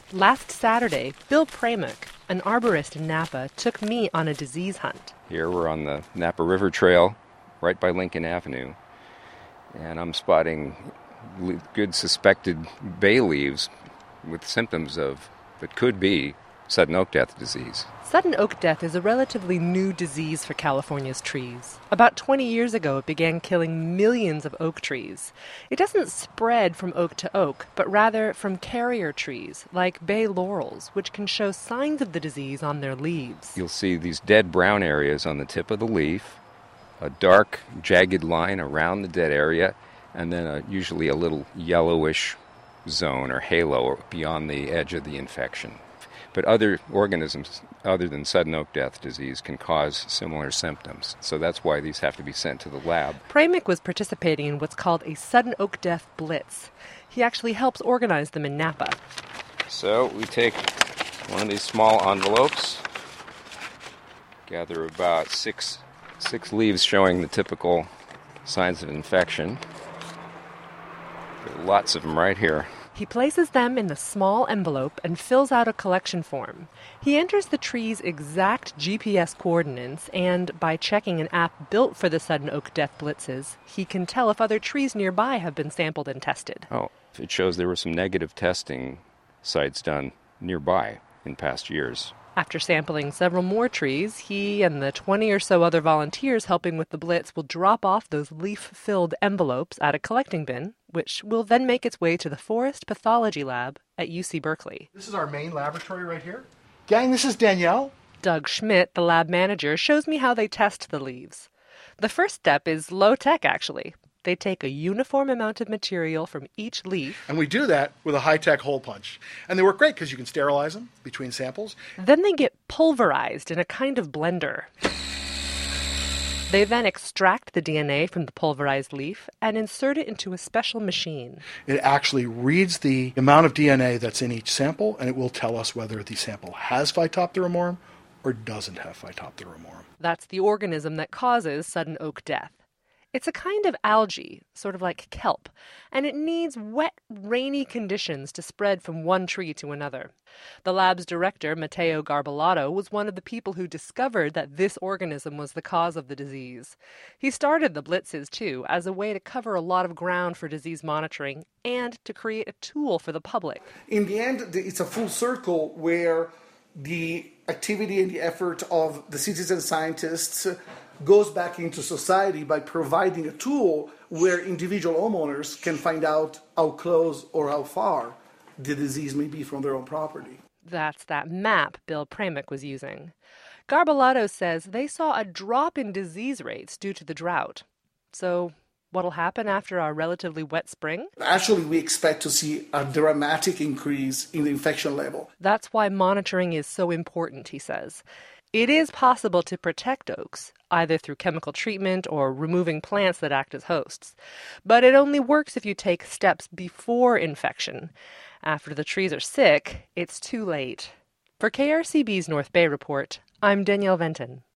Last Saturday, Bill Pramick, an arborist in Napa, took me on a disease hunt. Here we're on the Napa River Trail, right by Lincoln Avenue, and I'm spotting good suspected bay leaves with symptoms of what could be sudden oak death disease. Sudden oak death is a relatively new disease for California's trees. About 20 years ago, it began killing millions of oak trees. It doesn't spread from oak to oak, but rather from carrier trees, like bay laurels, which can show signs of the disease on their leaves. You'll see these dead brown areas on the tip of the leaf, a dark, jagged line around the dead area, and then usually a little yellowish zone or halo beyond the edge of the infection. But other organisms other than sudden oak death disease can cause similar symptoms. So that's why these have to be sent to the lab. Pramick was participating in what's called a sudden oak death blitz. He actually helps organize them in Napa. So we take one of these small envelopes, gather about six leaves showing the typical signs of infection. There are lots of them right here. He places them in the small envelope and fills out a collection form. He enters the tree's exact GPS coordinates, and by checking an app built for the sudden oak death blitzes, he can tell if other trees nearby have been sampled and tested. Oh, it shows there were some negative testing sites done nearby in past years. After sampling several more trees, he and the 20 or so other volunteers helping with the blitz will drop off those leaf-filled envelopes at a collecting bin, which will then make its way to the Forest Pathology Lab at UC Berkeley. This is our main laboratory right here. Gang, this is Danielle. Doug Schmidt, the lab manager, shows me how they test the leaves. The first step is low-tech, actually. They take a uniform amount of material from each leaf. And we do that with a high-tech hole punch. And they work great because you can sterilize them between samples. Then they get pulverized in a kind of blender. They then extract the DNA from the pulverized leaf and insert it into a special machine. It actually reads the amount of DNA that's in each sample, and it will tell us whether the sample has Phytophthora or doesn't have Phytophthora. That's the organism that causes sudden oak death. It's a kind of algae, sort of like kelp, and it needs wet, rainy conditions to spread from one tree to another. The lab's director, Matteo Garballato, was one of the people who discovered that this organism was the cause of the disease. He started the blitzes, too, as a way to cover a lot of ground for disease monitoring and to create a tool for the public. In the end, it's a full circle where the activity and the effort of the citizen scientists goes back into society by providing a tool where individual homeowners can find out how close or how far the disease may be from their own property. That's that map Bill Pramick was using. Garballato says they saw a drop in disease rates due to the drought. So what'll happen after our relatively wet spring? Actually, we expect to see a dramatic increase in the infection level. That's why monitoring is so important, he says. It is possible to protect oaks, either through chemical treatment or removing plants that act as hosts. But it only works if you take steps before infection. After the trees are sick, it's too late. For KRCB's North Bay Report, I'm Danielle Venton.